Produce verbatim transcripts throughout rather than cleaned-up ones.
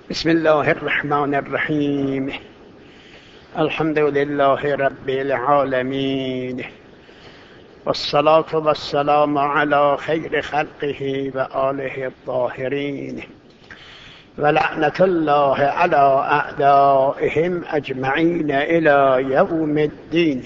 بسم الله الرحمن الرحیم. الحمد لله رب العالمین والصلاة والسلام على خیر خلقه و آله الطاهرین و لعنت الله على اعدائهم اجمعین الی یوم الدین.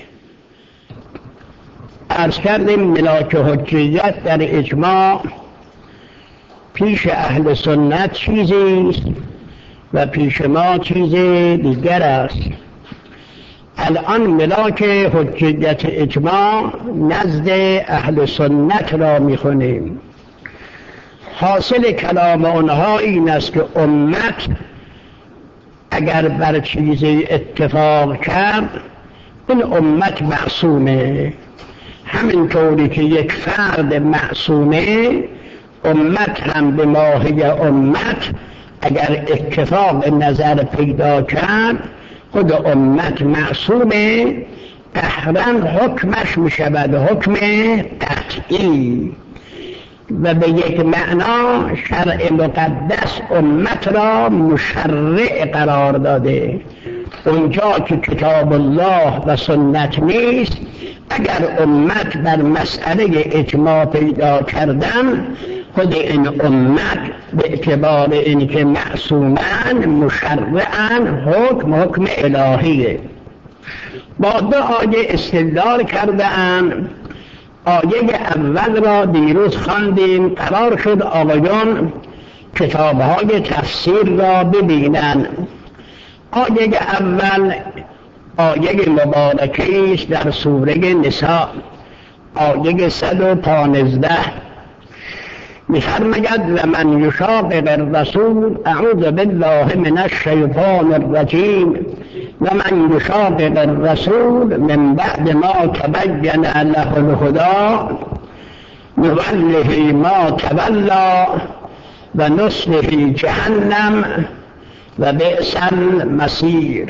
عرض کردیم ملاک حجیت در اجماع پیش اهل سنت چیزی است و پیش ما چیز دیگر است. الان ملاک حجیت اجماع نزد اهل سنت را میخونیم. حاصل کلام آنها این است که امت اگر بر چیزی اتفاق کرد این امت معصومه، همینطوری که یک فرد معصومه امت هم به ماهی امت اگر اتفاق نظر پیدا کرد خود امت معصومه، قهرن حکمش می شود حکم قطعی و به یک معنا شرع مقدس امت را مشرع قرار داده. اونجا که کتاب الله و سنت نیست، اگر امت بر مسئله اجماع پیدا کردن خود این امت به اعتبار اینکه معصومن مشرعن حکم حکم الهیه. با دو آیه استدلال کردن. آیه اول را دیروز خواندیم، قرار شد آقایان کتاب‌های تفسیر را ببینن. آیه اول آیه مبارکه است در سوره نساء، آیه صد و پانزده می‌فرماید و من یشاقق الرسول اعوذ بالله من الشیطان الرجیم و من یشاقق الرسول من بعد ما تبین له الهدی نوله ما تولی و نصله جهنم و بئس المصیر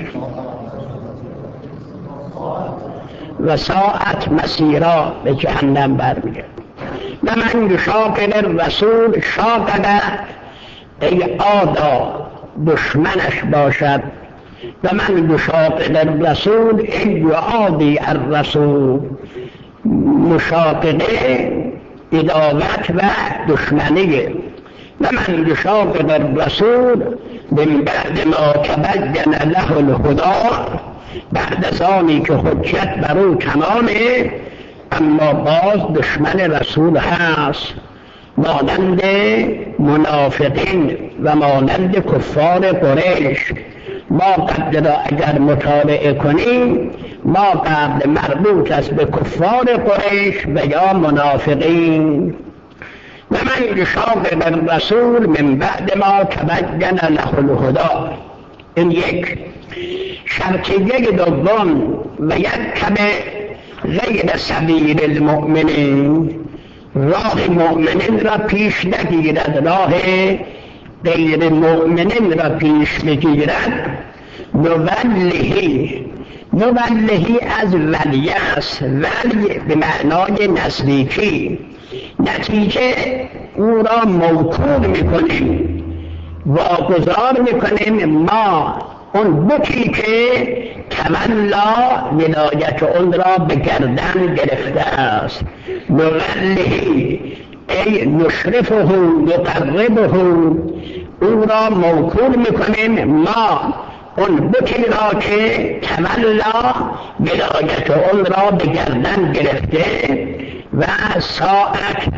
و ساعت مسیرا به جهنم برمیگرد. و من یشاقق الرسول، شاقق ای آدا دشمنش باشد، و من یشاقق الرسول ای یعادی الرسول، مشاققه عداوت و دشمنیه. و من یشاقق الرسول من بعد ما تبین له الهدی، بعد از آنی که حجت بر او تمامه اما باز دشمن رسول هست، مانند منافقین و مانند کفار قریش. ما قبل را اگر مطالعه کنیم ما قبل مربوط است به کفار قریش و یا منافقین. و من یشاقق الرسول من بعد ما تبین له الهدی. این یک. شرطیه دوم و یتبع غیر سبیل المؤمنین، راه مؤمنین را پیش نگیرد، راه غیر مؤمنین را پیش نگیرد. نولهی، نولهی از ولی است، ولی به معنای نزدیکی. نتیجه او را موکول میکنیم، واگذار میکنیم ما اون بکی که تولا ولایت اون را به گردن گرفته است. نولهی ای نشرفه نقربه، او را موکول میکنیم ما اون بکی را که تولا ولایت اون را به گردن گرفته. و ساعت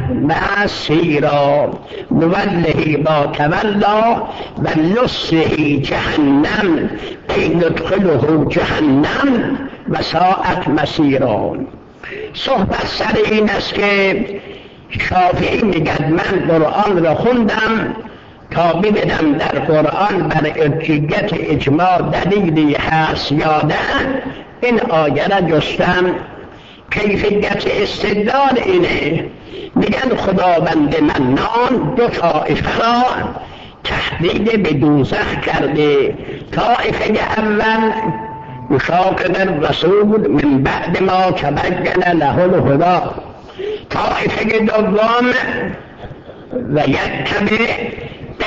مسیرا، نولهی با تولا و نصله جهنم ای ندخله جهنم و ساعت مسیرا. صحبت سر این است که شافعی میگد من قرآن را خوندم تا ببینم در قرآن بر حجیت اجماع دلیلی هست یا نه. این آیه را جستم. کیفیت استدلال اینه، میگن خداوند منان دو طایفه را تهدید به دوزخ کرده. طایفه اول یشاقق الرسول من بعد ما تبین له الهدی، طایفه دوم و یتبع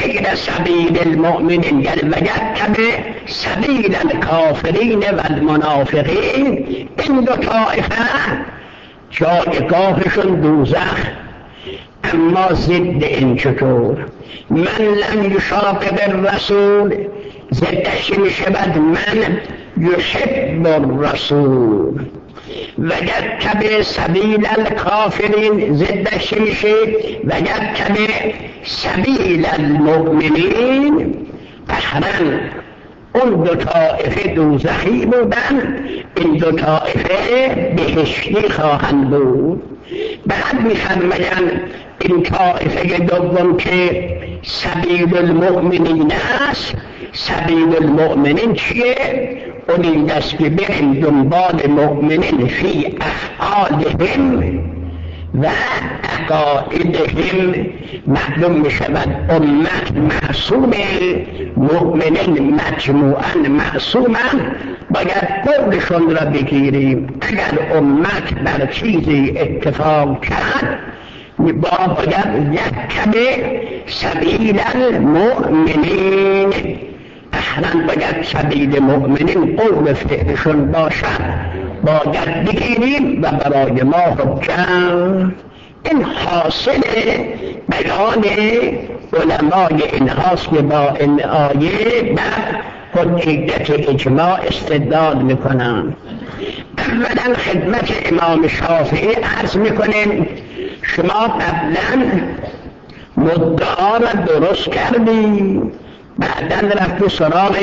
غیر سبیل المؤمنین، یعنی وجدت سبیل الکافرین و المنافقین، این دو طایفه جایگاهشون دوزخ. اما ضد این چطور؟ من لم یشاقق الرسول، ضدش میشود من یحب الرسول. وجدت به سبیل الکافرین، ضدش میشه وجدت به سبیل المؤمنین. قهرن اون دو طائفه دوزخی بودن، این دو طائفه بهشتی خواهند بود. بعد می‌فرمایند این طائفه دوم که سبیل المؤمنین است، سبیل المؤمنین چیه؟ اونی دست که بریم دنبال مؤمنین فی افعالهم و عقائدهم. معلوم می شود امت معصوم، مؤمنین مجموعاً معصومن، باید قولشون را بگیریم. اگر امت بر چیزی اتفاق کرد با باید یتبع سبیل المؤمنین، احرام باید سبیل مؤمنین قول فعلشون باشد، باید بگیریم و برای ما حکم. این حاصل بیان علمای این هاست که با این آیه بر حجیت اجماع استدلال میکنم. اولا خدمت امام شافعی عرض میکنیم شما قبلا مدعا را درست کردی، بعداً رفت سراغ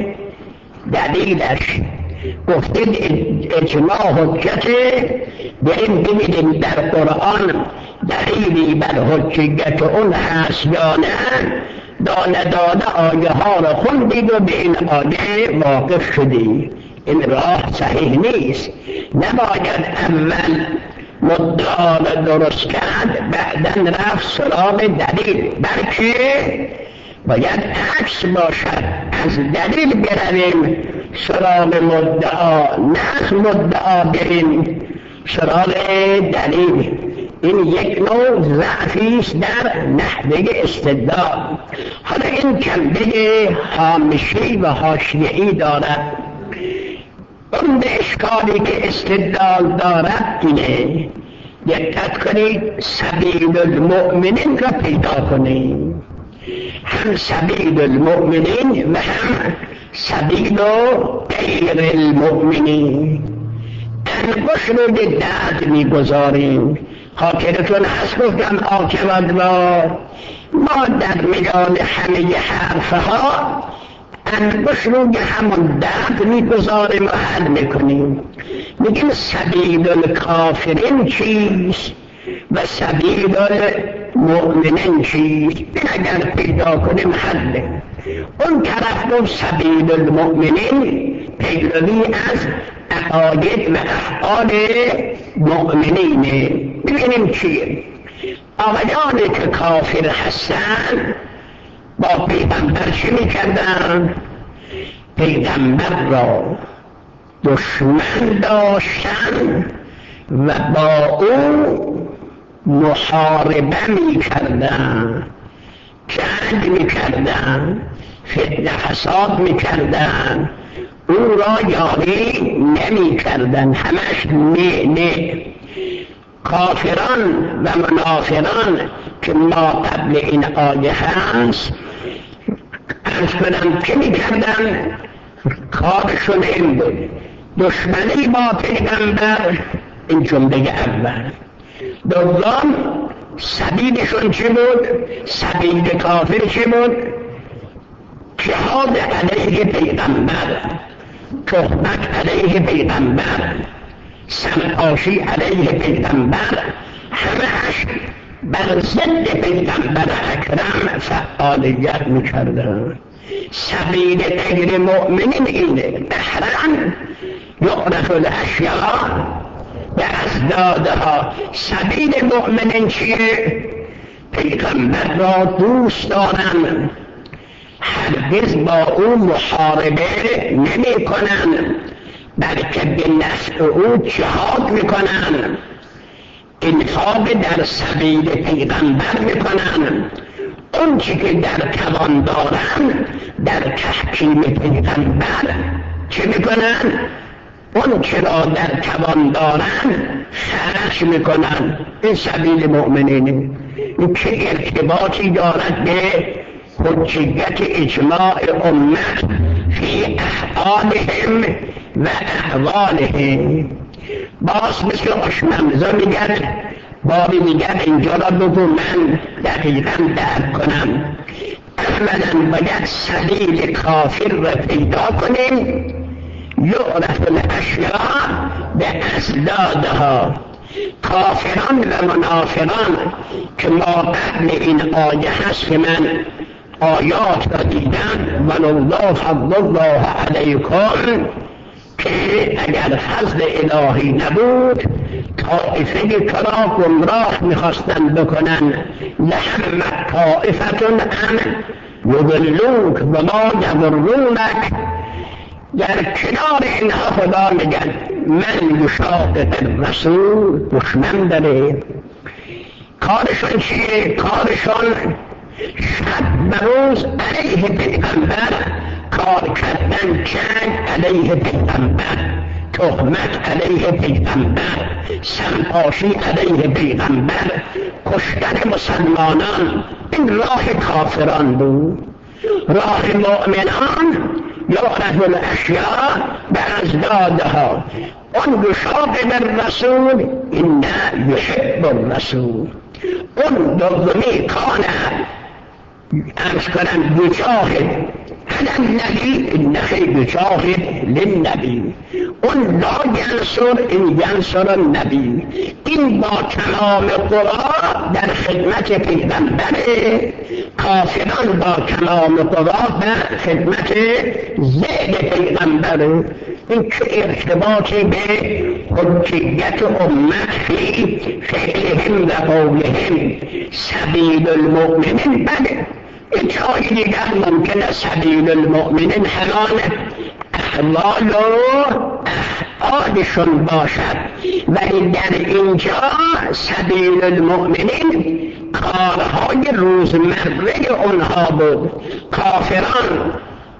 دلیلش، گفتید اجماع حجته، بریم ببینیم در قرآن دلیلی بر حجیت اون هست یا نه. دانه دانه آیه ها را خوندید و به این آیه واقف شدی. این راه صحیح نیست. نباید اول مدعا را درست کرد بعداً رفت سراغ دلیل، بلکه باید عکس باشد، از دلیل برویم سراغ مدعا، نه از مدعا بریم سراغ دلیل. این یک نوع ضعفی است در نحوه استدلال. حالا این جنبه هامشی و حاشیه‌ای دارد. اون اشکالی که استدلال دارد اینه، دقت کنید سبیل المؤمنین را پیدا کنید، هم سبیل المؤمنین و هم سبیل غیر المؤمنین. انگشت رو به درد میگذاریم. خاطرتون هست گفتم عاقبت‌وار ما در میان همه حرفها انگشت رو به همون درد میگذاریم و حل میکنیم. میگیم سبیل الکافرین چیست و سبیل المؤمنین چیست، اگر پیدا کنیم حله. اون طرف رو سبیل المؤمنین پیروی از عقاید و افعال مؤمنینه. ببینیم چیه. آقایانی که کافر هستن با پیغمبر چی میکردن؟ پیغمبر را دشمن داشتن و با او محاربه میکردن، جنگ میکردن، فتنه فساد میکردن، او را یاری نمیکردن، همش نه نه. کافران و منافقان که ما قبل این آیه هست ارز کنم که میکردن؟ کارشون این بود، دشمنی با پیغمبر، این جمله اول. دوم سبیلشون چی بود؟ سبیل کافر چی بود؟ جهاد علیه پیغمبر، تهمت علیه پیغمبر، سمعاشی علیه پیغمبر، همهش بر ضد پیغمبر اکرم فعالیت میکردن. سبیل غیر مؤمنین اینه، بحرن یعرف الاشیاء به ازدادها. سبیل مؤمنین چیه؟ پیغمبر را دوست دارن، هرگز با او محاربه نمی کنن، بلکه به نفع او جهاد می کنن، انفاق در سبیل پیغمبر می کنن، اون چی که در توان دارن در تحکیم پیغمبر چه میکنن؟ اون چی را در توان دارن خرج میکنن. این سبیل مؤمنینه. این که ارتباطی دارد به حجیت اجماع امت فی افعالهم و احوالهم. باز مثل آشممزا میگرد بابی میگرد اینجا را بگو من دقیقا درک کنم. اولا باید سبیل کافر را پیدا کنیم. یعرف الاشیاء به ازدادها. کافران و منافقان که ما قبل این آیه هست که من آیات را دیدم والله فضل الله علیکم که اگر فضل الهی نبود طائفه کرا گمراه میخواستن بکنن لهمت طائفتون امن یضلوک و ما یضرونک. در کنار اینها خدا میگن من یشاقق الرسول دشمن داره. کارشون چیه؟ کارشون شب بروز علیه پیغمبر کار کردن، جنگ علیه پیغمبر، تهمت علیه پیغمبر، سمپاشی علیه پیغمبر، کشتن مسلمانان. این راه کافران بود. راه مؤمنان یعرف الاشیاء بازدادها. اون یشاقق الرسول ان یحب الرسول. اون دومی کانه ارز کنم یجاهد علی النبی انه یجاهد للنبی. اون لا ینصر این ینصر النبی. این با تمام قوا در خدمت پیغمبره. کافران با تمام قوا در خدمت ضد پیغمبره. این که ارتباطی به حجیت امت فی فعلهم و قولهم سبیل المؤمنین بده. این جایی دیگر ممکنه سبیل المؤمنین همان احوال و افعالشون باشد، ولی در اینجا سبیل المؤمنین کارهای روزمره اونها بود. کافران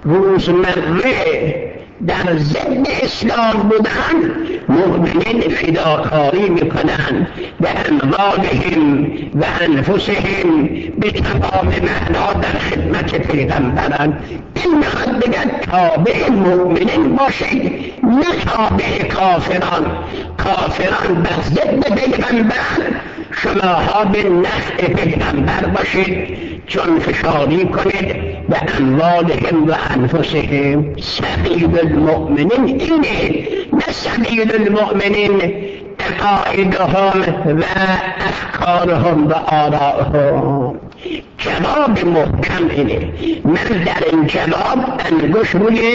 روزمره در ضد اسلام بودن، مؤمنین فداکاری میکنن به اموالهم و انفسهم به تمام معنا در خدمت پیغمبران. این میخواد بگن تابع مؤمنین باشید نه تابع کافران. کافران به ضد پیغمبر، شماها به نفع پیغمبر باشید، چون فشاری کنید به اموالهم و انفسهم. سبیل المؤمنین اینه، نه سبیل المؤمنین عقایدهم و افکارهم و آرائهم. جواب محکم اینه. من در این جواب انگوش روی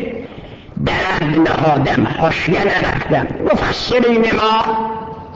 درد نهادم، حاشیه نرفتم. مفسرین ما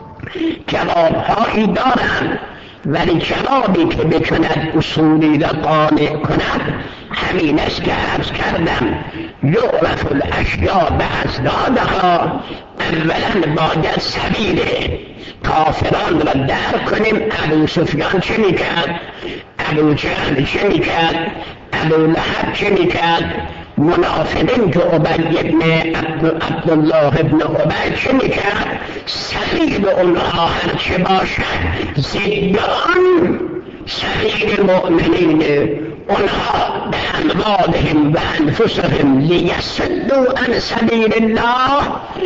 جوابهایی دارند، ولی جوابی که بتوند اصولی را قانع کند همین است که عرض کردم. یعرف الاشیاء بازدادها. اولا باید سبیل کافران را درک کنیم. ابو سفیان چه میکرد؟ ابو جهل چه میکرد؟ ابو لهب چه میکرد؟ منافقین که عبی ابن عبدالله ابن عبی چه میکرد؟ سبیل اونها هر چه باشد زیان سبیل مؤمنین. اونها به اموالهم و انفسهم لیصدوا عن سبیل الله.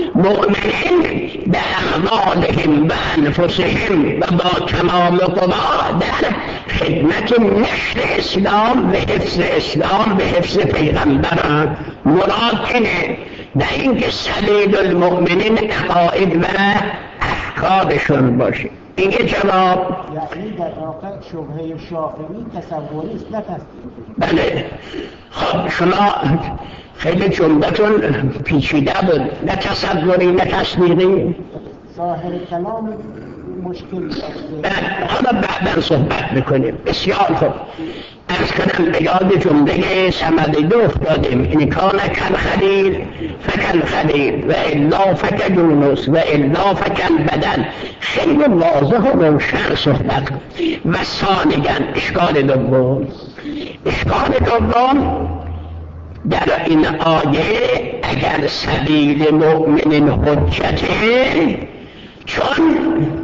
مؤمنین به اموالهم و انفسهم و با تمام قوا در خدمت نشر اسلام و حفظ اسلام و حفظ پیغمبران. مراد اینه، نه اینکه سبیل المؤمنین عقاید و افکارشون باشه. این که جواب یعنی در واقع شبهه شافعی تصوری است نه تصدیقی. بله. خب شما خیلی جملتون پیچیده بود، نه تصوری نه تصدیقی. ظاهر کلام مشکل است. حالا بعدا صحبت میکنیم. بسیار خوب. از کنم به یاد جمله سمدی افتادیم این کان کل خلیل فکل خلیل و الا فکل یونس و الا فکل بدن. خیلی واضح و روشن صحبت. و ثانیاً اشکال دوم اشکال دوم در این آیه اگر سبیل مؤمن حجته، چون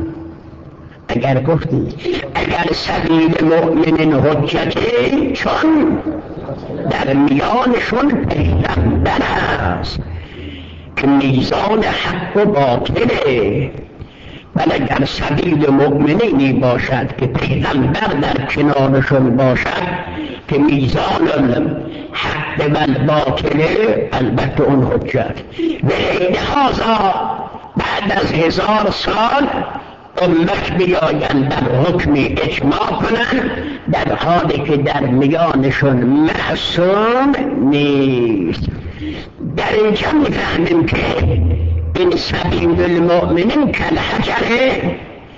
اگر گفتی اگر سبیل مؤمن حجته چون در میانشون پیغمبر است که میزان حق و باطله، ولی اگر سبیل مؤمنینی باشد که پیغمبر در کنارشون باشد که میزان حق و باطله، البته اون حجت. به لحاظا بعد از هزار سال امت بیاین در حکمی اجماع کنن در حالی که در میانشون معصوم نیست. در اینجا میفهمیم که این سبیل المؤمنین کالحجره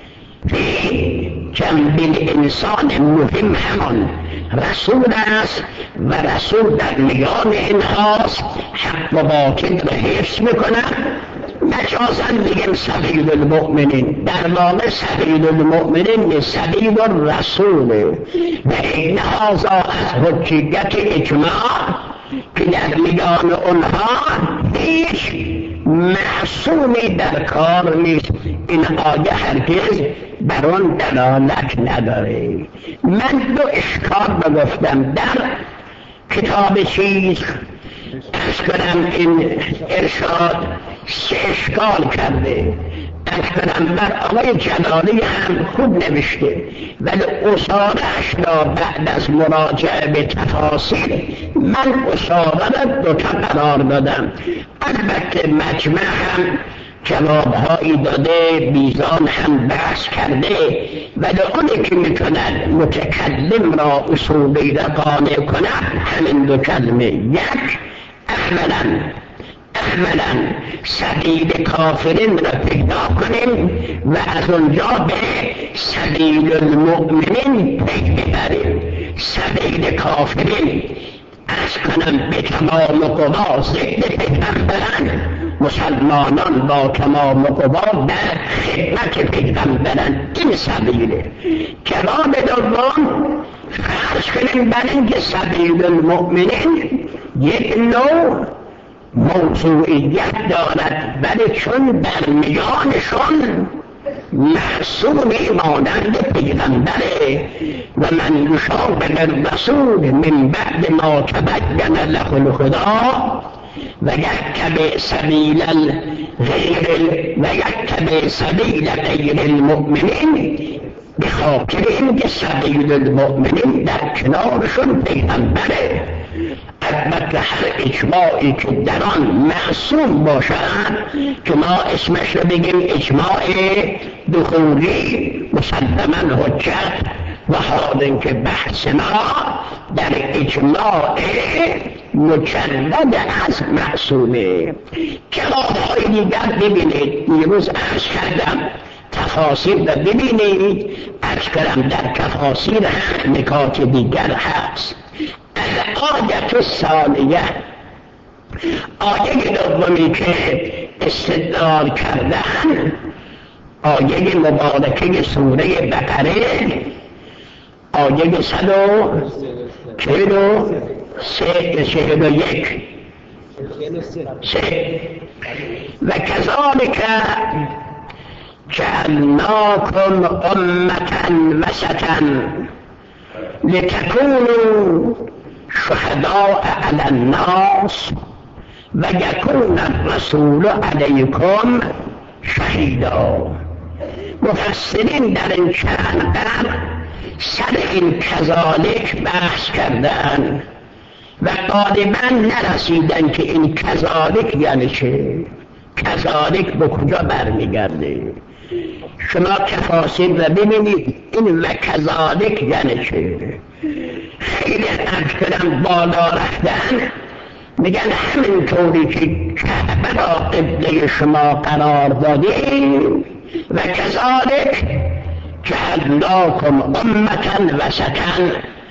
فی جنب الانسان مهم همان رسول است و رسول در میان اینهاست، حق و باطل را حفظ میکنن. مجازاً میگیم سبیل المؤمنین، در واقع سبیل المؤمنین سبیل الرسول و این هازا از حجیت اجماع که در میان اونها هیچ معصومی در کار نیست. این آیه هرگز بر آن دلالت نداره. من دو اشکال بگفتم در کتاب چیز از کنم این ارشاد سه اشکال کرده. از کنم بر آقای جلالی هم خوب نوشته، ولی اصالش را بعد از مراجعه به تفاصیل من اصاله را دوتا قرار دادم. البته مجمع هم جوابهایی داده، میزان هم بحث کرده، ولی اونی که میتونن متکلم را اصولی را قانع کنن همین دو کلمه. یک، اولا اولا سبیل کافرین را پیدا کنیم و از اونجا به سبیل المؤمنین پی ببریم. سبیل کافرین از کنم به تمام قوا ضد پیغمبرن، مسلمانان با تمام قوا در خدمت پیغمبرن. این سبیله. جواب دوم فرض کنیم بر اینکه سبیل المؤمنین یک نوع موضوعیت دارد، ولی چون در میانشون معصومی مانند پیغمبره و من یشاقق الرسول من بعد ما تبین له الهدی و یتبع سبیل غیر و یتبع سبیل غیر المؤمنین، به خاطر اینکه سبیل المؤمنین در کنارشون پیغمبره. البته هر اجماعی که در آن معصوم باشد که ما اسمش رو بگیم اجماع دخولی مسلماً حجت، و حال اینکه بحث ما در اجماع مجرد از معصومه. کتاب‌های دیگر ببینید، دیروز عرض کردم تفاسیر را ببینید، عرض کردم در تفاسیر هم نکات دیگر هست. الآیت الثانیه، آیه دومی که استدلال کردن، آیه مبارکه سوره بقره، آیه صد و چهل و سه چهل و یک و کذالک جعلناکم امة وسطا لتكونوا شهداء على الناس و یکون الرسول علیکم شهیدا. مفسرین در این چند بر سر این کذالک بحث کردن و غالبا نرسیدن که این کذالک یعنی چه، کذالک به کجا برمیگرده. شما تفاسیر رو ببینید، این و کذالک یعنی چه. خیلی افکرم بالا رفتن میگن همینطوری که کعبه را قبله شما قرار دادیم و کذالک جعلناکم امة وسطا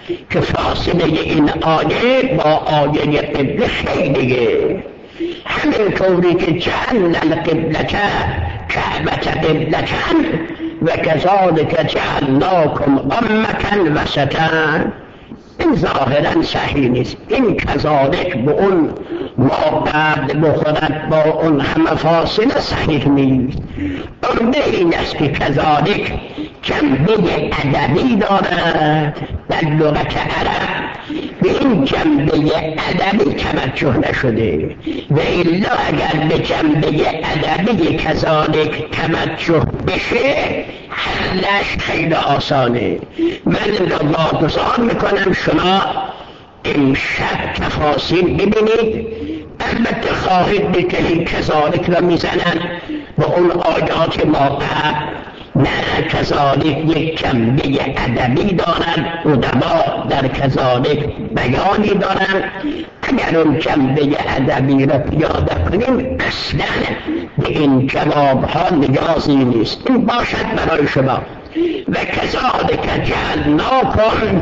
که فاصله این آیه با آیه قبله خیلیه. همین طوری که جعلنا القبلة كعبة قبلة و كذلك جعلناكم أمة وسطا، این ظاهرا صحیح نیست. این کذالک به اون مابد بخورد با اون همه فاصله صحیح نیست. عمده این است که کذالک جنبه ادبی دارد. در لغت عرب به این جنبه ادبی توجه نشده و الا اگر به جنبه ادبی کذالک توجه بشه حلش خیلی آسانه. من را گزار میکنم شما امشب تفاصیل ببینید. البته خواهید دید که این کذالک را میزنن با اون آیات موقع. نه، کذالک یک جنبه ادبی دارند، ادبا در کذالک بیانی دارند. اگر اون جنبه ادبی را پیاده کنیم اصلا به این جواب ها نیازی نیست. این باشد برای شما. و کذالک جعلناکم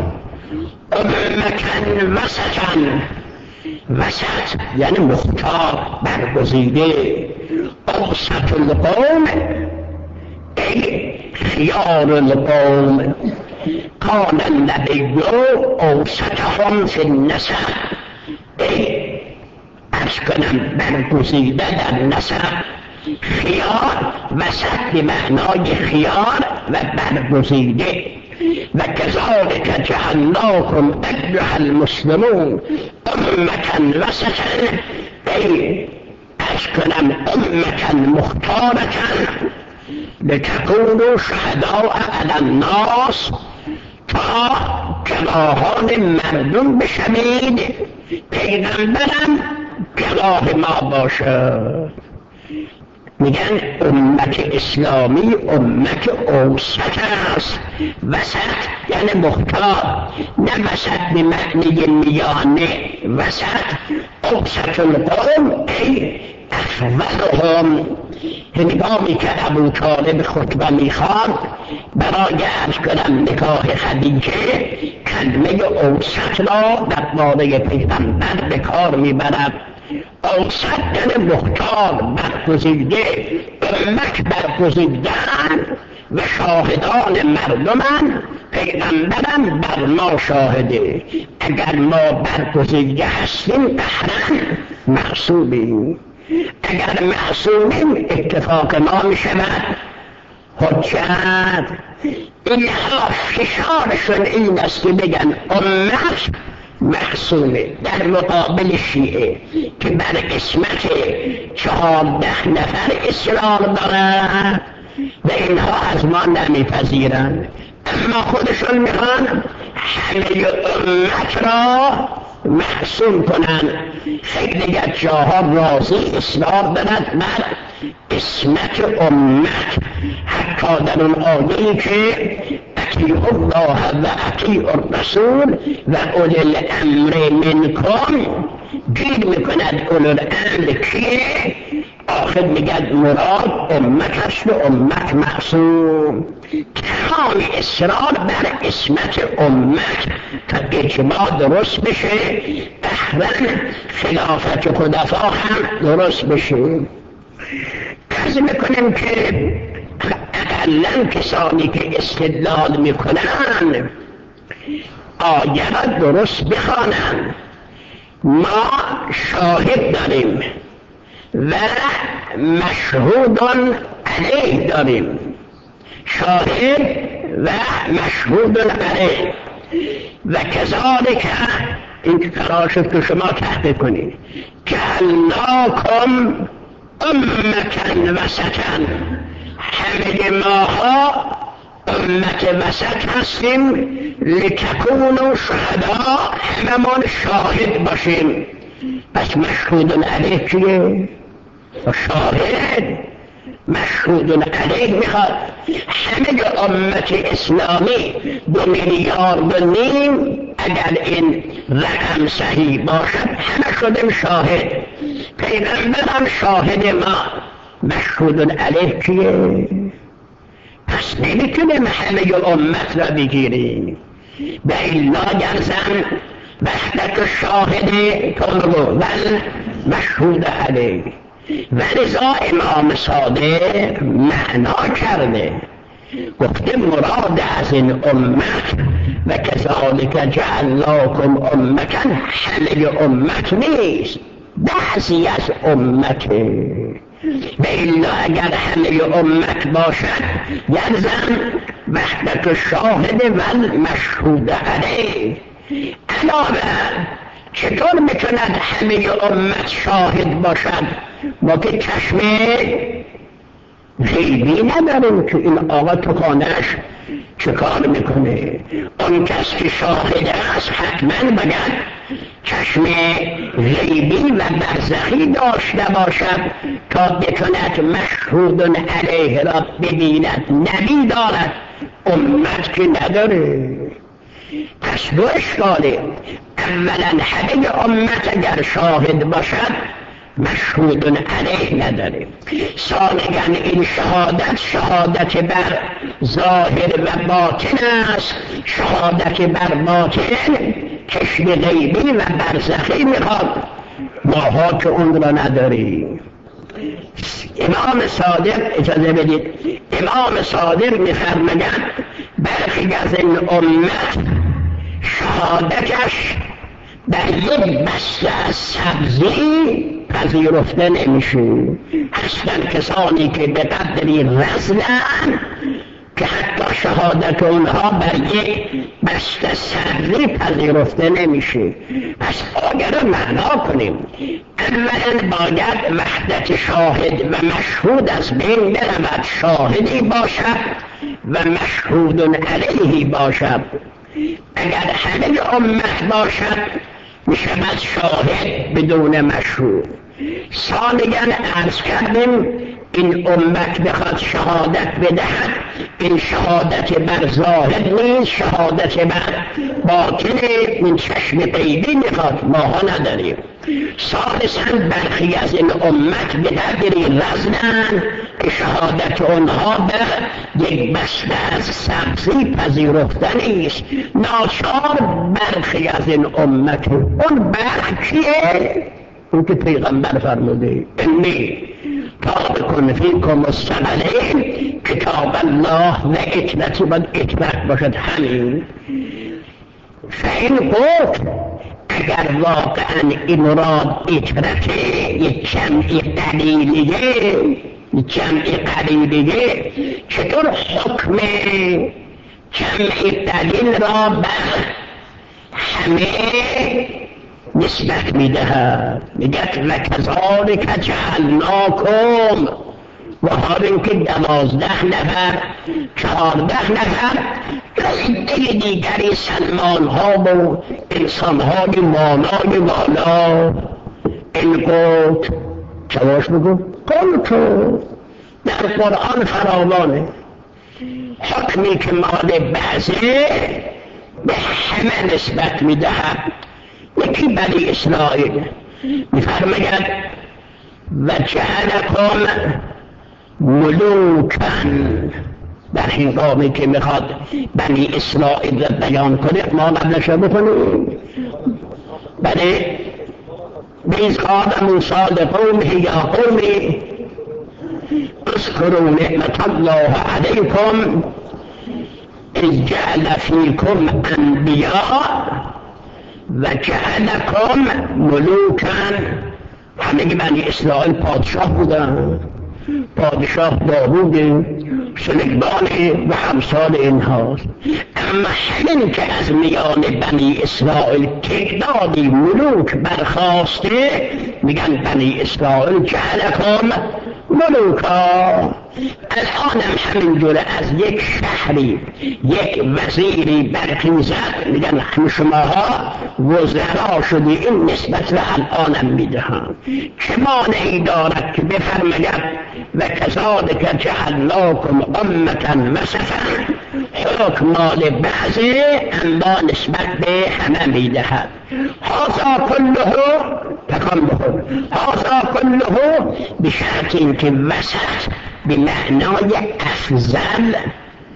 امة وسطا. وسط یعنی مختار، برگزیده. اوسط القوم ای خیار القوم. قال النبی اوسطهم فی النسب. ای ارز کنم برگزیده در نسب. خیار وسط به معنای خیار و برگزیده. و کذالک جعلناکم ایها المسلمون امة وسطا. ای ارز کنم امة مختارة لتكونوا شهداء على الناس، تا گواهان مردم بشوید. پیغمبرم گواه ما باشد. میگن امت اسلامی امت اوسط است. وسط یعنی مختار، نه وسط به معنی میانه. وسط اوسط القوم ای افضلهم. هنگامی که ابو طالب خطبه میخواد برای عرض کنم نکاح خدیجه، کلمه اوسط را در باره پیغمبر به کار میبرد. اوسط یعنی مختار، برگزیده. امت برگزیدن و شاهدان مردمن. پیغمبرم بر ما شاهده. اگر ما برگزیده هستیم قهرن معصومیم. اگر معصومیم اتفاق ما می شود حجت. اینها فشارشون این است که بگن امت معصومه در مقابل شیعه که بر قسمت چهارده نفر اصرار دارند و اینها از ما نمیپذیرند. اما خودشون میخوان همه امت را محسوم کنن. خیلی از جاها راضی اصرار دارد بر اسمت امت، حتی در اون آیه‌ای که اطیعوا الله و اطیعوا الرسول و اولی الامر منکم، گیر میکند اولی الامر کیه؟ آخر میگد مراد امت است و امت معصوم. تمام اصرار بر اسمت امت تا اجماع درست بشه، احوال خلافت خلفا هم درست بشه. عرض میکنم که اقلا کسانی که استدلال میکنن آیه را درست بخوانند. ما شاهد داریم و مشهود علیه داریم. شاهد و مشهود علیه و کذالک این که قرار شد که شما تحقیق کنید جعلناکم امة وسطا. همه ماها امت وسط هستیم لتکونوا شهدا، هممون شاهد باشیم. پس مشهود علیه کیه؟ شاهد مشهود علیه میخواد. همه امت اسلامی دو میلیارد و نیم اگر این رقم صحیح باشد همه شدیم شاهد. پیغمبرم شاهد ما. مشهود علیه کیه؟ پس نمیتونیم همه امت را بگیریم. و الا گرزن وحدت الشاهد تلغو ول مشهود علیه. ولذا امام صادق معنا کرده، گفته مراد از این امت و کذالک جعلناکم امة همه امت نیست، بعضی از امته. و الا اگر همه امت باشد یلزم وحدت الشاهد و مشهود علیه. علاوه چطور میتوند همه امت شاهد باشد؟ ما که چشم غیبی نداریم که این آقا تو خانه‌اش چه کار میکنه. اون کس که شاهد است حتما باید چشم غیبی و برزخی داشته باشد تا بتوند مشهود علیه را ببیند. نبی دارد، امت که نداره. پس دو اشکاله. اولا همه امت اگر شاهد باشد مشهود علیه نداره. ثانیاً این شهادت شهادت بر ظاهر و باطن است. شهادت بر باطن چشم غیبی و برزخی میخواد، ماها که اون را نداریم. امام صادق اجازه بدید، امام صادق میفرماید برخی از این امت شهادتش در یک بسته از سبزی پذیرفته نمیشه. هستن کسانی که به قدری رزلن که حتی شهادت اونها بر یک بسته سبزی پذیرفته نمیشه. پس اگر معنا کنیم اولا باید وحدت شاهد و مشهود از بین برود، شاهدی باشد و مشهود علیه باشد. اگر همه امت باشد میشود شاهد بدون مشهود. ثانیاً عرض کردیم این امت بخواد شهادت بدهد، این شهادت بر ظاهر نیست، شهادت بر باطن این چشم غیبی میخواد، ماها نداریم. ثالثاً برخی از این امت به قدری رزنن که شهادت اونها به یک بسته از سبزی پذیرفته نیست. ناچار برخی از این امت، اون برخ کیه؟ اون که پیغمبر فرموده انی تارکن فیکم الثقلین کتاب الله و اطرتی، باید اطرت باشد همین. فین گفت اگر واقعا این مراد اطرته یک جمعی قلیلیه، یک جمعی قلیلیه، چطور حکم جمعی قلیل را بر همه نسبت میدهد؟ میگه و کذالک جعلناکم، و حال اینکه دوازده نفر چهارده نفر عده دیگری سلمان ها و انسان های مانای والا. این گفت چواش بگو قلتو در قرآن فراوانه. حکمی که مال بعضه به همه نسبت میدهد. یکی بنی اسرائیل میفرماید و جعلکم ملوکن، در هنگامی که میخواد بنی اسرائیل را بیان کنه ما قبلش را بکنیم. بله بیز قال موسی لقومه یا قومی اذکروا نعمت الله علیکم اذ جعل فیکم انبیاء و جعلکم ملوکن. همه بنی اسرائیل پادشاه بودن، پادشاه داوود، سلیمان و همسال اینهاست. اما همین که از میان بنی اسرائیل تعدادی ملوک برخاسته میگن بنی اسرائیل جعلکم ملوکا. الانم همینجوره از یک شهری یک وزیری برخیزد میگن همه شماها وزرا شدی. این نسبت را الانم میدهم. چه مانعی دارد که بفرماید و کذالک جعلناکم امة وسطا، حکم مال بعضی اما نسبت به همه میدهد. هذا كله تکان بخور، هذا كله بشرط اینکه وسط به معنای افضل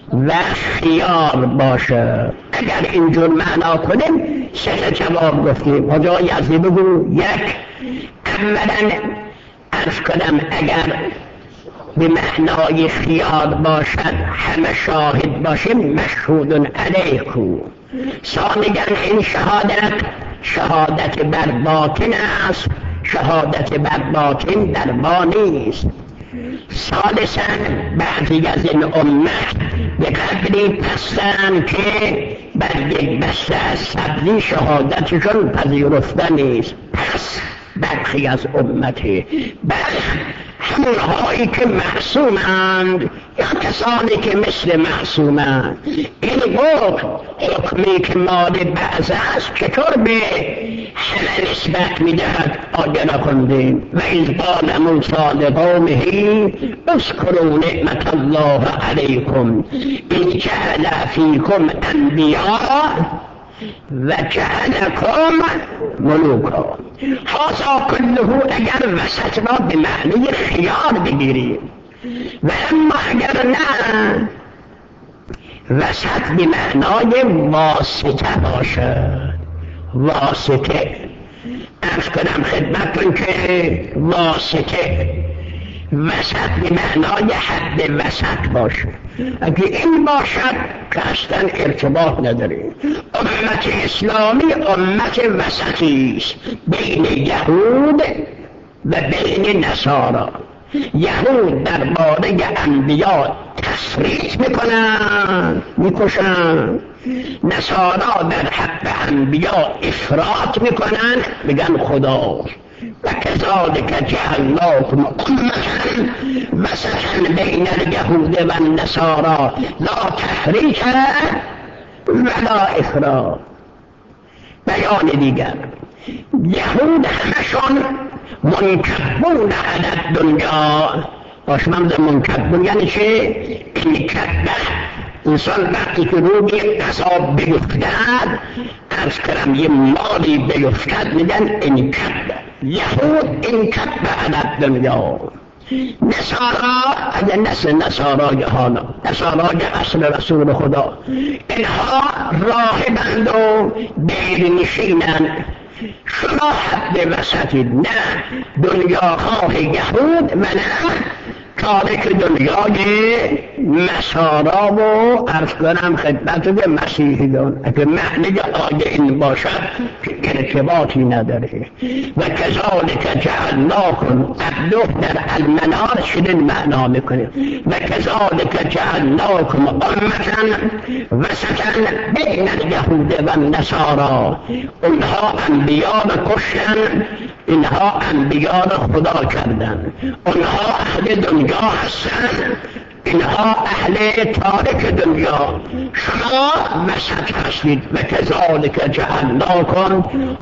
و خیار باشه. اگر اینجور معنا کنیم سه جواب گفتیم. حاجا یزدی بگو. یک، اولا عرض کنم اگر به معنای خیار باشد همه شاهد باشیم مشهود علیکم. ثانیا این شهادت شهادت بر باطن است، شهادت بر باطن در ما نیست. ثالثا بعضی از این امت به قدری پستند که بر یک بسته از سبزی شهادتشون پذیرفته نیست. پس برخی از امتی بر همونهایی که معصومند یا کسانی که مثل معصومند، این وقت حکمی که مال بعض است چطور به همه نسبت میدهد آگه نکندیم. و از قال موسی لقومه اذکروا نعمت الله علیکم اذ جعل فیکم انبیاء و جعلکم ملوکا. هذا کله اگر وسط را به معنی خیار بگیریم، و اما اگر نه وسط به معنای واسطه باشد. واسطه ارز کنم خدمتون که واسطه وسط به معنای حد وسط باشه. اگه این باشد که اصلا ارتباط نداریم. امت اسلامی امت وسطی است بین یهود و بین نصارا. یهود در باره انبیا تسریح میکنن میکشن، نصارا در حق انبیا افراط میکنن میگن خدا. و کذالک جعلناکم امة وسطا بین الیهود و النصارا لا تحریف ولا افراط. بیان دیگر، یهود همشون منکبون علی الدنیا. باش من منکبون یعنی چه؟ این کبه انسان وقتی که روی قصاب بیفتد ارز کرم یه مالی بیفتد میگن این کبه. یهود این کبه علی الدنیا. نصارا اگر نسل نصارای حالا نصارای اصل رسول خدا، اینها راهبند و دیرنشینند. شما حد وسطید، نه دنیاخواه یهود و نه تارک دنیای نصارا و عرض کنم خدمت به مسیحیان. اگه معنی آیه این باشد که ارتباطی نداره. و کذالک جعلناکم عبده در المنار شدن معنا میکنه. و کذالک جعلناکم امة وسطا بین الیهود و النصارا. اونها انبیا را کشتن، اینها انبیا را خدا کردن. اونها اهل دنیا هستن، اینها اهل تارک دنیا. شما وسط هستید. و کذالک جعلناکم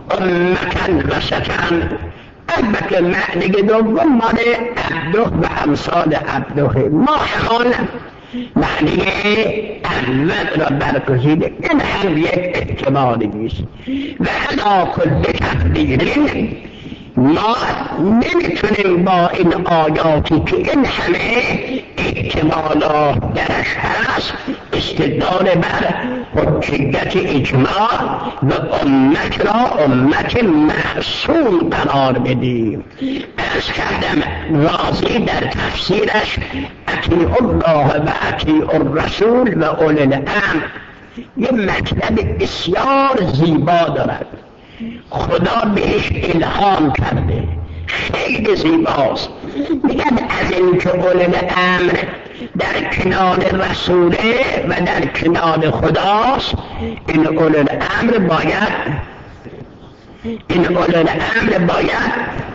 امة وسطا. البته معنی دوم مال عبده و امثال عبده، ما همان معنی اول را برگزیده. این هم یک احتمالی نیست. و علا کل تقدیر ما نمیتونیم با این آیاتی که این همه احتمالات درش هست استدلال بر حجیت اجماع و امت را امت معصوم قرار بدیم. از کردم راضی در تفسیرش اطیع الله و اطیع الرسول و اولی الامر یه مطلب بسیار زیبا دارد. خدا بهش الهام کرده، خیلی زیباست. میگن از این که اولی الامر در کنار رسوله و در کنار خداست، این اولی الامر باید این اولی الامر باید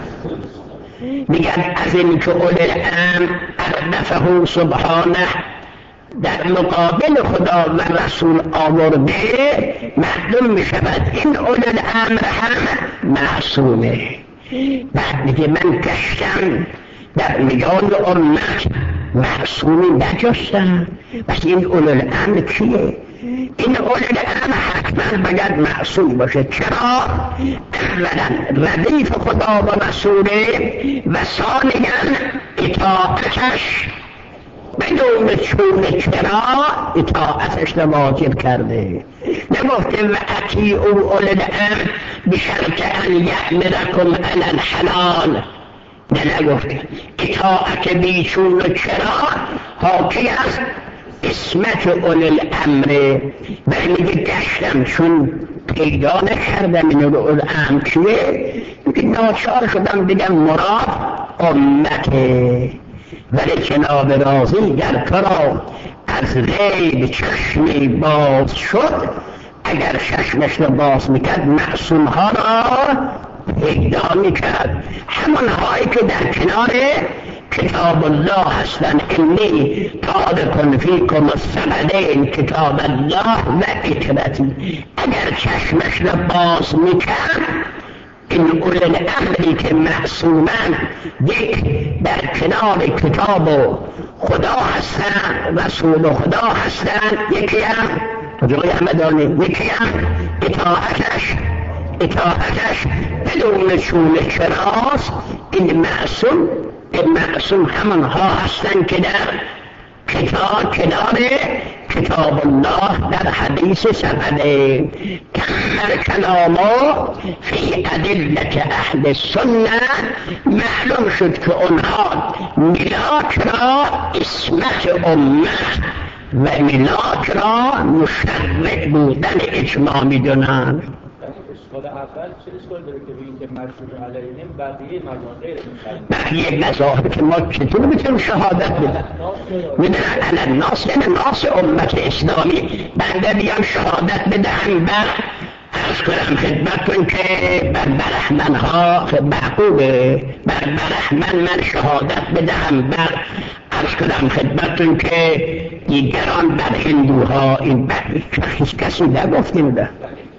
میگن از این که اولی الامر اردفه سبحانه در مقابل خدا و رسول آورده، معلوم می شود این اول الامر هم معصومه. بعد میگه من گشتم در میان امت معصومی نجستم. بس این اول الامر کیه؟ این اول الامر حتما باید معصوم باشه. چرا؟ اولا ردیف خدا و رسوله و ثانیا اطاعتش بدون چون چرا اطاعتش را واجب کرده. نگفته و اطیعوا اولی الامر بشرط ان یحملکم علی الحلال، نه نگفته. اطاعت بی چون و چرا حاکی از اسمت اولی الامر. ولی میگه گشتم چون پیدا نکردم این اولی الامر چیه، میگه ناچار شدم بگم مراد امته. ولی جناب راضی گر تو را از غیب چشمی باز شد، اگر چشمش را باز میکرد معصوم ها را پیدا میکرد، همون هایی که در کنار کتاب الله هستن. انی تارک فیکم الثقلین کتاب الله و اطرتی. اگر چشمش را باز میکرد این اولی الامری که معصومن یک در کنار کتاب و خدا هستن، رسول خدا هستن، یکی هم جای همدانی، یکی هم اطاعتش اطاعتش بدون چون چراست. این معصوم این معصوم همانها هستن که در کتاب کنار کتاب الله در حدیث سبده کمر کلامو فی ادلت اهل سنت. معلوم شد که اونها ملاک را اسمت امه و ملاک را مشرع بودن اجماع میدونن. اشکال اول چه اشکال داره که بگیم که مشروع علیهم بقیه مذاهب بقیه مذاهب که ما چطور میتونیم شهادت بدن؟ میدن علی الناس، یعنی ناس امت اسلامی بنده بیان شهادت بدهم بر ارز کنم خدمتون که بر برحمن ها محبوبه، بر برحمن من شهادت بدهم بر ارز کنم خدمتون که دیگران بر هندوها. این بر هیچ کسی نگفتیم ده.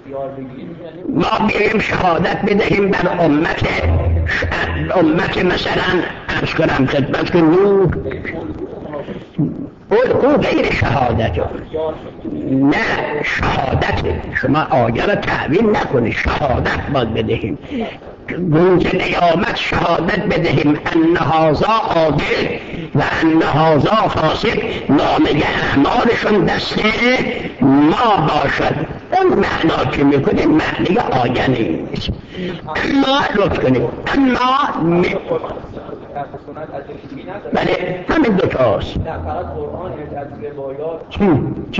ما بریم شهادت بدهیم بر امت امت مثلا ارز کنم خدمت که نوح، او غیر شهادت. نه شهادت شما آیه را تعویل نکنید، شهادت باید بدهیم. روز قیامت شهادت بدهیم ان هذا عادل و ان هذا فاسق، نامه اعمالشون دست ما باشد. اون معنا که میکنه معنی آیه نیست. اما لطف کنید اما م... بله همین دو تاست. چی؟ چی؟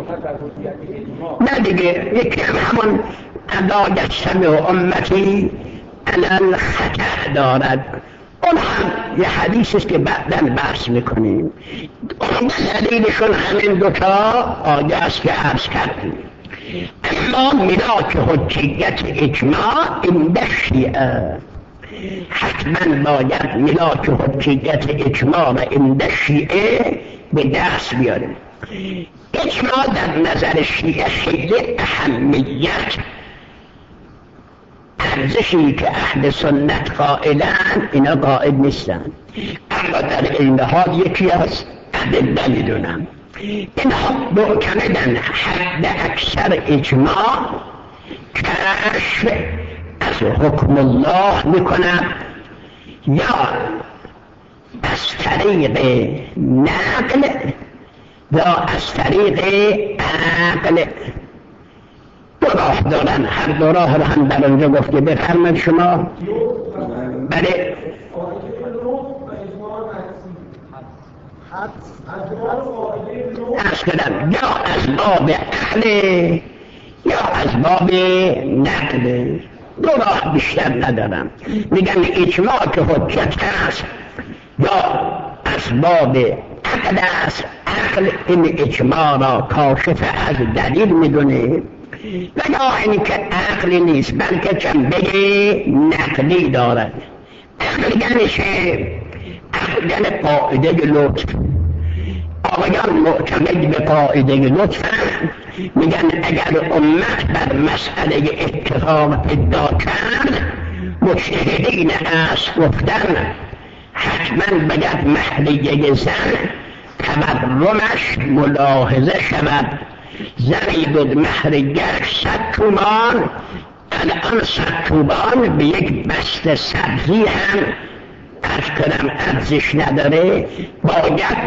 نه دیگه یکی همون ادایت سمع امتی الان خطا دارد. اون هم یه حدیث است که بعداً بحث میکنیم. اون دلیلشون همین دوتا آیه است که عرض کردیم. اما ملاک حجیت اجماع این شیعه، حتما باید ملاک حجیت اجماع و این شیعه به دست بیاریم. اجماع در نظر شیعه خیلی اهمیت، ارزشی که اهل سنت قائلن اینا قائل نیستن، اما در این حال یکی از ادله میدونم. اینها معتمدن حد اکثر اجماع کشف از حکم الله میکنن یا از طریق نقل یا از طریق عقل. دو راه دارن، هر دو راه رو هم در اونجا گفته بفرمایید شما. بله از کدام؟ یا از باب عقل یا از باب نقل. دو راه بیشتر ندارم. میگن اجماع که حجت هست یا از باب عقل است. عقل این اجماع را کاشف از دلیل میدونه و یا اینی که عقل نیست بلکه جنبه نقلی دارد. عقل یعنی چه؟ عقل یعنی قاعده لطف. آقایان معتمد به قاعده لطف میگن اگر امت بر مسئله اتفاق ادعا کرد، مجتهدین است گفتن حتما باید محلیه زن تورمش ملاحظه شود. زنی بود مهرگرش صد تومان، الان صد تومان به یک بسته سبزی هم از کنم ارزش نداره. باید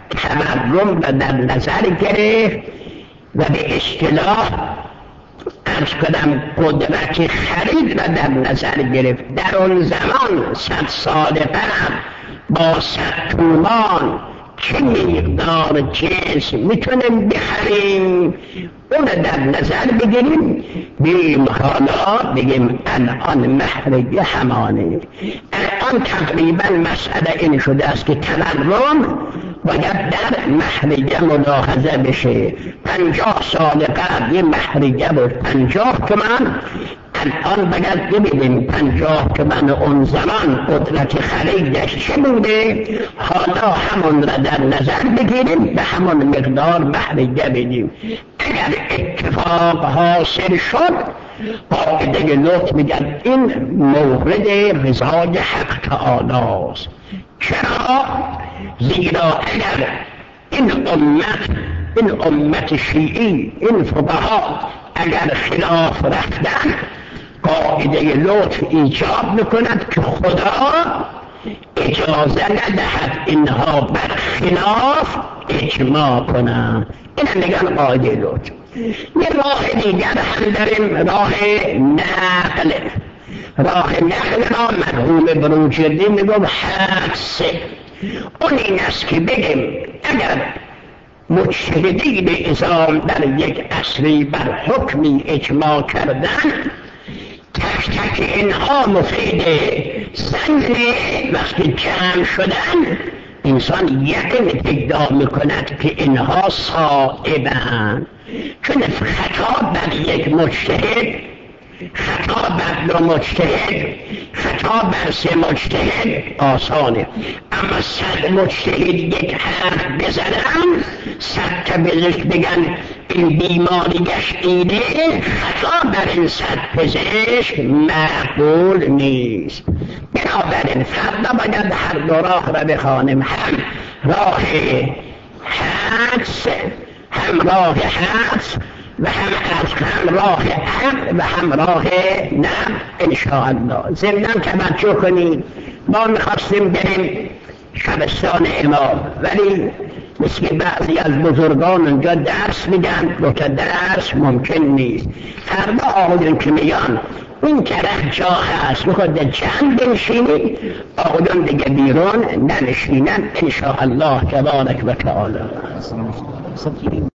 تورم را در نظر گرفت و به اصطلاح ارز کنم قدرت خرید را در نظر گرفت. در اون زمان صد سال قبل با صد تومان چه مقدار جنس میتونیم بخریم اون در نظر بگیریم، بگیم حالا بگیم الان مخرج همانه. الان تقریبا مسئله این شده است که تورم باید در مخرجه ملاحظه بشه. پنجاه سال قبل یه مخرجه بود پنجاه تومن، الان باید ببینیم پنجاه تومن اون زمان قدرت خریدش چه بوده، حالا همون را در نظر بگیریم به همون مقدار مخرجه بدیم. اگر اتفاق حاصل شد قاعده لطف میگن این مورد رضای حق تعالی است. چرا؟ زیرا اگر این امت این امت شیعی این فقها اگر خلاف رفتن قاعده لطف ایجاب میکند که خدا اجازه ندهد اینها بر خلاف اجماع کنند. این میگن قاعده لطف. یه راه دیگر هم داریم، راه نقل. راه نقل را مرحوم بروجردی میگم حدس. اون این است که بگیم اگر مجتهدین اسلام در یک عصری بر حکمی اجماع کردن، تک تک اینها مفیده زنده وقتی جمع شدن انسان یقین پیدا میکند که اینها صائبند. چون خطا بر یک مجتهد، خطا بر دو مجتهد، خطا بر سه مجتهد آسانه، اما صد مجتهد یک حرف بزنن صد تا بزشک بگن این بیماریش اینه، خطا بر این صد پزشک مقبول نیست. بنابراین فردا باید هر دو راه را بخوانیم، هم راه حدس هم راه حدس و هم از هم راه حق و هم راه نه انشاءالله. ضمناً توجه کنید ما میخواستیم بریم شبستان امام، ولی مثل بعضی از بزرگان اونجا درس میدن، دو تا درس ممکن نیست. فردا آقایون که میان این طرف جا هست میخواد چند بنشینید، آقایون دیگه بیرون ننشینن انشاءالله تبارک و تعالی.